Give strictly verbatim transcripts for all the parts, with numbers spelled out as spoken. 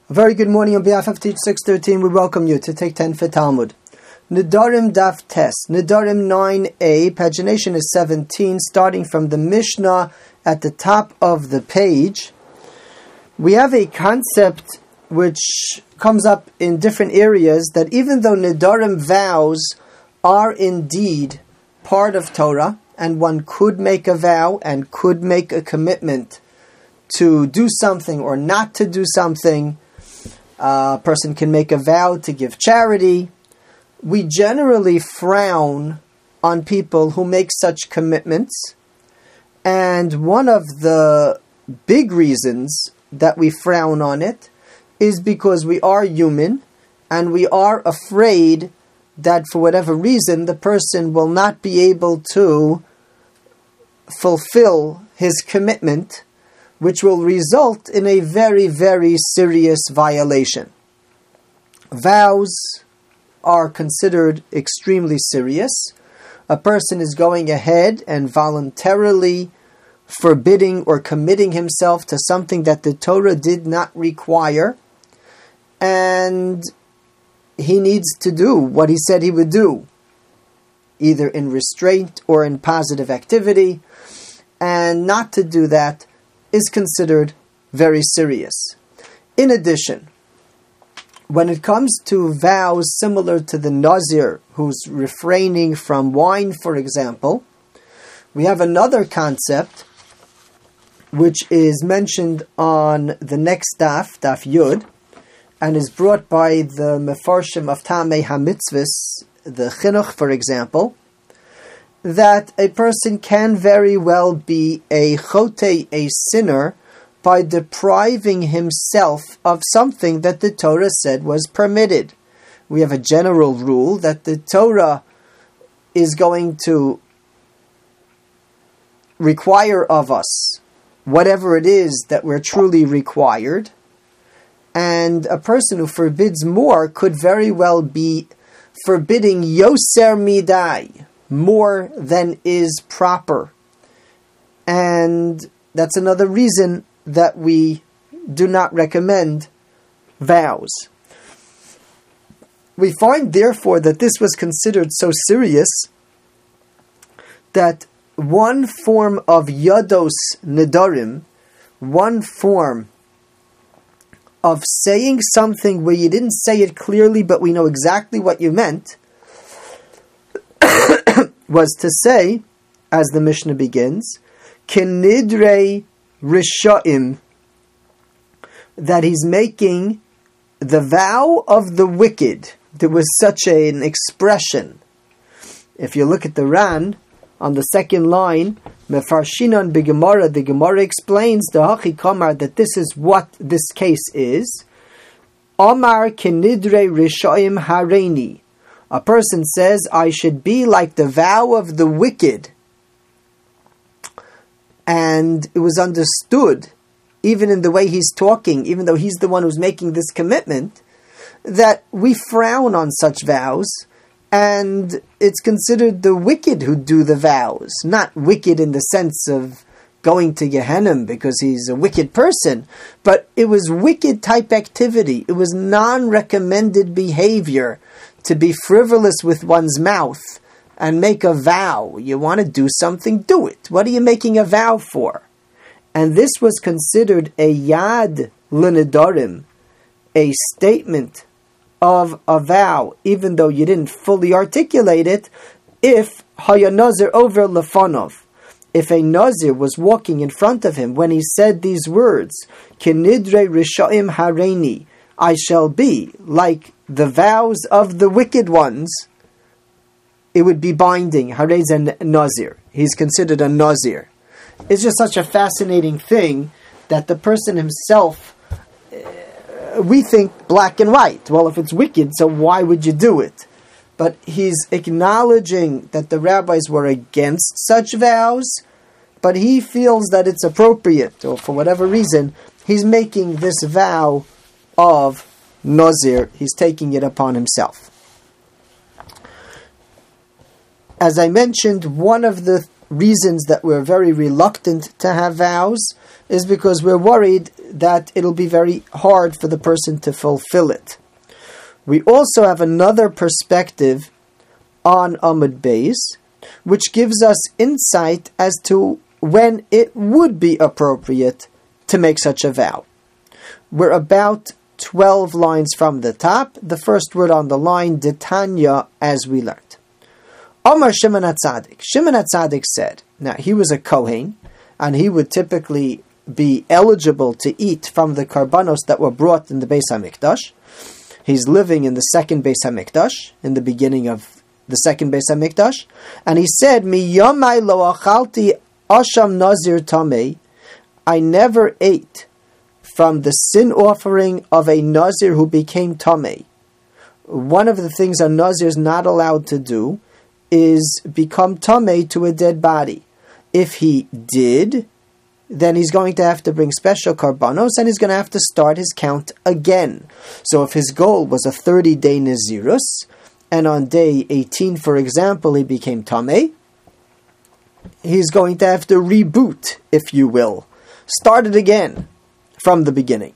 A very good morning on behalf of Teach six thirteen. We welcome you to Take ten for Talmud. Nedarim Daf Tes. Nedarim nine a. Pagination is seventeen, starting from the Mishnah at the top of the page. We have a concept which comes up in different areas, that even though Nedarim vows are indeed part of Torah, and one could make a vow and could make a commitment to do something or not to do something, Uh, a person can make a vow to give charity. We generally frown on people who make such commitments. And one of the big reasons that we frown on it is because we are human and we are afraid that for whatever reason the person will not be able to fulfill his commitment, which will result in a very, very serious violation. Vows are considered extremely serious. A person is going ahead and voluntarily forbidding or committing himself to something that the Torah did not require, and he needs to do what he said he would do, either in restraint or in positive activity, and not to do that is considered very serious. In addition, when it comes to vows similar to the Nazir, who's refraining from wine, for example, we have another concept which is mentioned on the next daf, daf Yud, and is brought by the Mefarshim of Tamei HaMitzvahs, the Chinuch, for example, that a person can very well be a chote, a sinner, by depriving himself of something that the Torah said was permitted. We have a general rule that the Torah is going to require of us whatever it is that we're truly required, and a person who forbids more could very well be forbidding yoser midai, more than is proper. And that's another reason that we do not recommend vows. We find, therefore, that this was considered so serious that one form of yados nedarim, one form of saying something where you didn't say it clearly but we know exactly what you meant, was to say, as the Mishnah begins, Kinidrei Rishaim, that he's making the vow of the wicked. There was such a, an expression. If you look at the Ran, on the second line, Mefarshinan B'Gemara, the Gemara explains the Hachi Kamar, that this is what this case is. Amar Kinidrei Rishaim Hareini. A person says, I should be like the vow of the wicked. And it was understood, even in the way he's talking, even though he's the one who's making this commitment, that we frown on such vows, and it's considered the wicked who do the vows. Not wicked in the sense of going to Gehenna because he's a wicked person, but it was wicked type activity. It was non-recommended behavior to be frivolous with one's mouth and make a vow. You want to do something, do it. What are you making a vow for? And this was considered a yad l'nedarim, a statement of a vow, even though you didn't fully articulate it, if haya nazir over lefanov, if a nazir was walking in front of him when he said these words, kinidre rishaim hareini, I shall be like the vows of the wicked ones, it would be binding. Harez and Nazir. He's considered a Nazir. It's just such a fascinating thing that the person himself, uh, we think black and white. Well, if it's wicked, so why would you do it? But he's acknowledging that the rabbis were against such vows, but he feels that it's appropriate, or for whatever reason, he's making this vow of Nazir. He's taking it upon himself. As I mentioned, one of the reasons that we're very reluctant to have vows is because we're worried that it'll be very hard for the person to fulfill it. We also have another perspective on Amud Beis, which gives us insight as to when it would be appropriate to make such a vow. We're about twelve lines from the top. The first word on the line, Ditanya, as we learned. Omar Shimon HaTzadik. Shimon HaTzadik said, now he was a Kohen, and he would typically be eligible to eat from the karbanos that were brought in the Beis HaMikdash. He's living in the second Beis HaMikdash, in the beginning of the second Beis HaMikdash, and he said, Mi yomai lo achalti asham nazir tamei, I never ate from the sin offering of a nazir who became tamei. One of the things a nazir is not allowed to do is become tamei to a dead body. If he did, then he's going to have to bring special karbanos, and he's going to have to start his count again. So if his goal was a thirty-day Nazirus, and on day eighteen, for example, he became Tameh, he's going to have to reboot, if you will. Start it again from the beginning.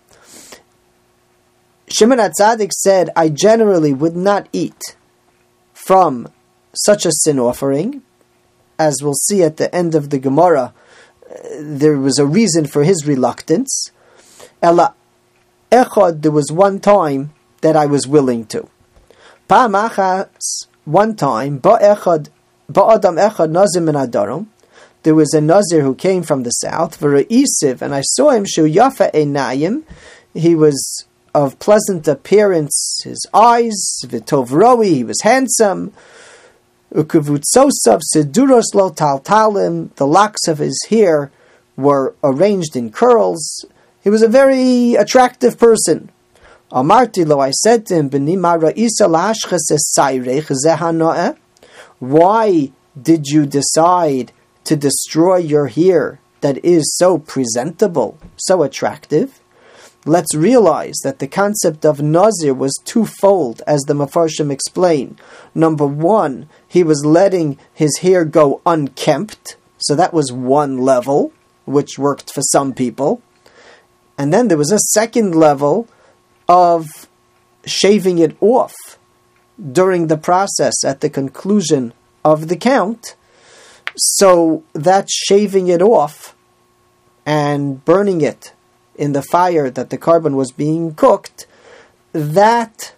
Shimon HaTzadik said, I generally would not eat from such a sin offering. As we'll see at the end of the Gemara, there was a reason for his reluctance. Ela echad, there was one time that I was willing to. Pa'am achas, one time, ba'echad, ba'adam echad nazir min hadarom, there was a nazir who came from the south, v'ra'isiv, and I saw him, shu yafa einayim, he was of pleasant appearance, his eyes, v'tov roi, he was handsome, ukavutsosav seduros lo taltalim, the locks of his hair were arranged in curls. He was a very attractive person. Amarti lo, I said to him, B'nima ra'isa la'ashches esayrech zehanoeh, why did you decide to destroy your hair that is so presentable, so attractive? Let's realize that the concept of Nazir was twofold, as the Mefarshim explain. Number one, he was letting his hair go unkempt, so that was one level, which worked for some people. And then there was a second level of shaving it off during the process at the conclusion of the count. So that shaving it off and burning it in the fire that the carbon was being cooked, that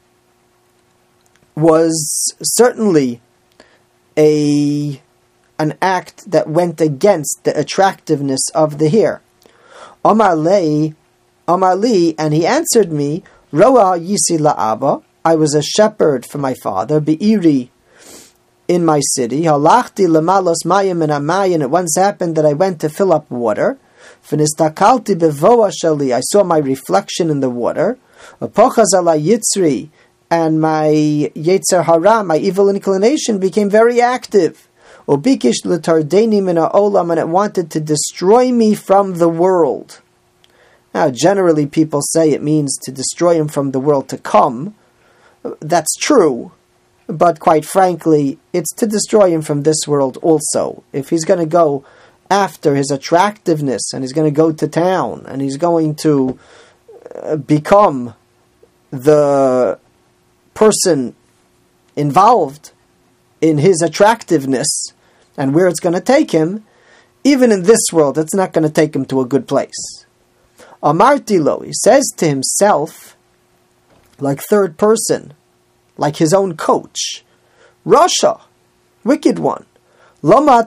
was certainly a an act that went against the attractiveness of the hair. Omar Li, Omar Li, and he answered me, Roa Yisi La'aba, I was a shepherd for my father, Be'iri, in my city. Halachti Lamalos Mayim and Amayin, it once happened that I went to fill up water. Finistakalti bevoa shali, I saw my reflection in the water. Apochaz ala yitzri, and my yetzer hara, my evil inclination, became very active. Obikish l'tardeni min ha'olam, and it wanted to destroy me from the world. Now, generally people say it means to destroy him from the world to come. That's true, but quite frankly, it's to destroy him from this world also. If he's going to go after his attractiveness, and he's going to go to town, and he's going to uh, become the person involved in his attractiveness, and where it's going to take him, even in this world, it's not going to take him to a good place. Amarti lo, he says to himself, like third person, like his own coach, Rasha, wicked one, why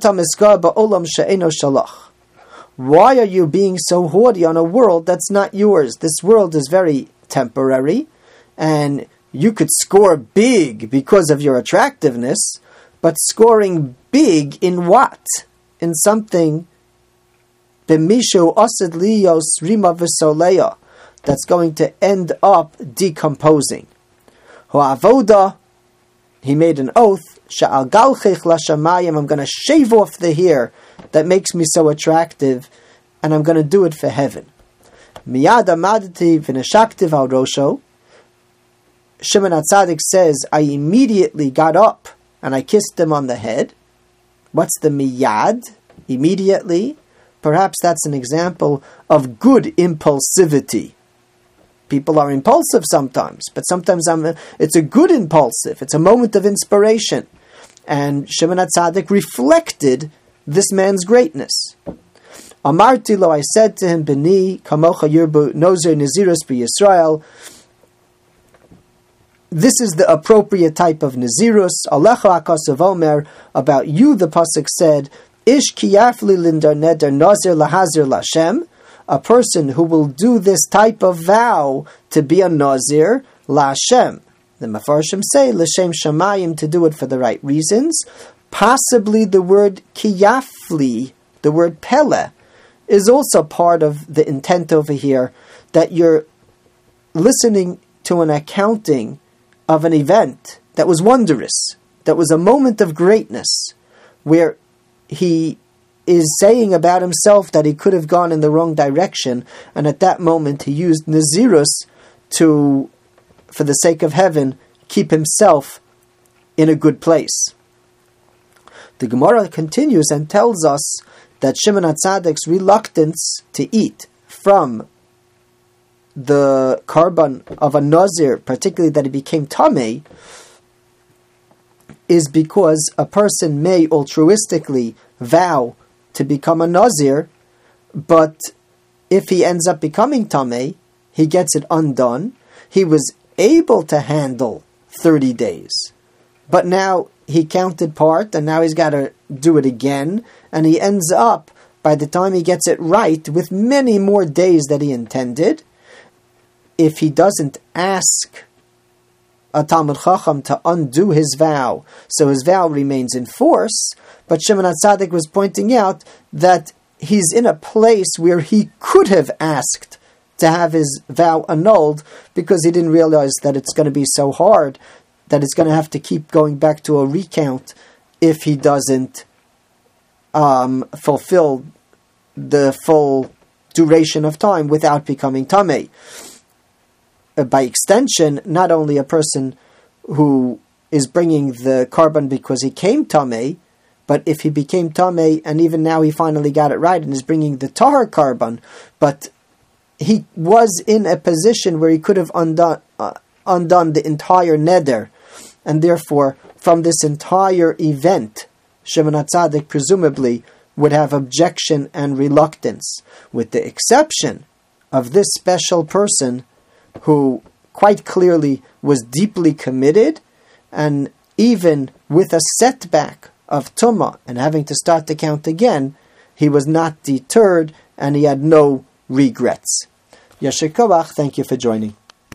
are you being so haughty on a world that's not yours? This world is very temporary, and you could score big because of your attractiveness, but scoring big in what? In something b'mishu osed liyos rima v'soleya, that's going to end up decomposing. Ho'avoda, he made an oath, Sha'al galchech lashamayim, I'm going to shave off the hair that makes me so attractive, and I'm going to do it for heaven. Miyad amadati v'neshaktiv al rosho, Shimon HaTzadik says, I immediately got up and I kissed him on the head. What's the miyad? Immediately. perhaps that's an example of good impulsivity. People are impulsive sometimes, but sometimes I'm, it's a good impulsive. It's a moment of inspiration. And Shimon HaTzadik reflected this man's greatness. Amarti lo, I said to him, B'ni kamocha yirbu nozer nazirus b'Yisrael. This is the appropriate type of nazirus. Alecha akasav omer, about you the pasuk said, Ish kiyafli lindar neder nazir lahazir lashem. A person who will do this type of vow to be a nazir laShem. The Mefarshim say l'shem shamayim, to do it for the right reasons. Possibly the word kiyafli, the word pele, is also part of the intent over here, that you're listening to an accounting of an event that was wondrous, that was a moment of greatness, where he is saying about himself that he could have gone in the wrong direction, and at that moment he used Nazirus to, for the sake of heaven, keep himself in a good place. The Gemara continues and tells us that Shimon HaTzadik's reluctance to eat from the korban of a Nazir, particularly that he became Tameh, is because a person may altruistically vow to become a Nazir, but if he ends up becoming Tameh, he gets it undone. He was able to handle thirty days, but now he counted part, and now he's got to do it again, and he ends up, by the time he gets it right, with many more days that he intended. If he doesn't ask a Talmud Chacham to undo his vow, so his vow remains in force. But Shimon HaTzadik was pointing out that he's in a place where he could have asked to have his vow annulled, because he didn't realize that it's going to be so hard, that it's going to have to keep going back to a recount if he doesn't um, fulfill the full duration of time without becoming Tameh. By extension, not only a person who is bringing the korban because he came Tameh, but if he became Tameh and even now he finally got it right and is bringing the Tahar korban, but he was in a position where he could have undone, uh, undone the entire neder, and therefore from this entire event, Shimon HaTzadik presumably would have objection and reluctance, with the exception of this special person who quite clearly was deeply committed, and even with a setback of Tumah and having to start to count again, he was not deterred and he had no regrets. Yasher Koach, thank you for joining.